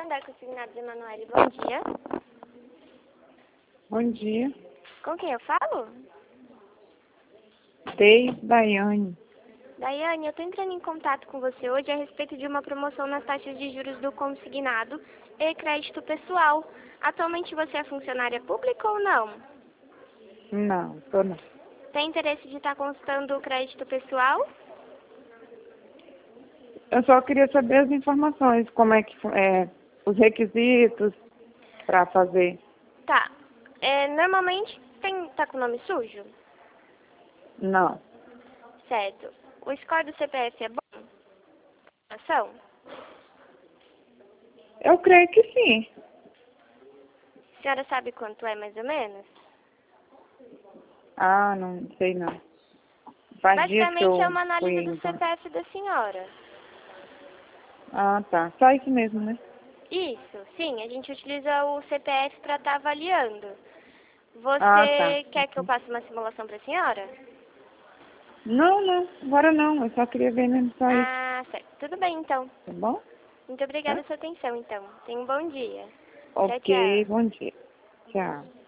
da Consignados Emanuele, bom dia. Bom dia. Com quem eu falo? Daiane. Daiane, eu estou entrando em contato com você hoje a respeito de uma promoção nas taxas de juros do consignado e crédito pessoal. Atualmente você é funcionária pública ou não? Não, tô não. Tem interesse de estar consultando o crédito pessoal? Eu só queria saber as informações, como é que os requisitos para fazer. Tá. Normalmente tá com o nome sujo? Não. Certo. O score do CPF é bom? Ação? Eu creio que sim. A senhora sabe quanto é mais ou menos? Ah, não sei não. Faz dias que Basicamente é eu uma fui, análise do então. CPF da senhora. Ah, tá. Só isso mesmo, né? Isso, sim, a gente utiliza o CPF para estar avaliando. Ah, tá. Você quer que eu passe uma simulação para a senhora? Não, agora não. Eu só queria ver mesmo só isso, Ah, certo. Tudo bem, então. tá bom? Muito obrigada Tá? pela sua atenção, então. Tenha um bom dia. Tchau, Ok, tchau. bom dia. Tchau.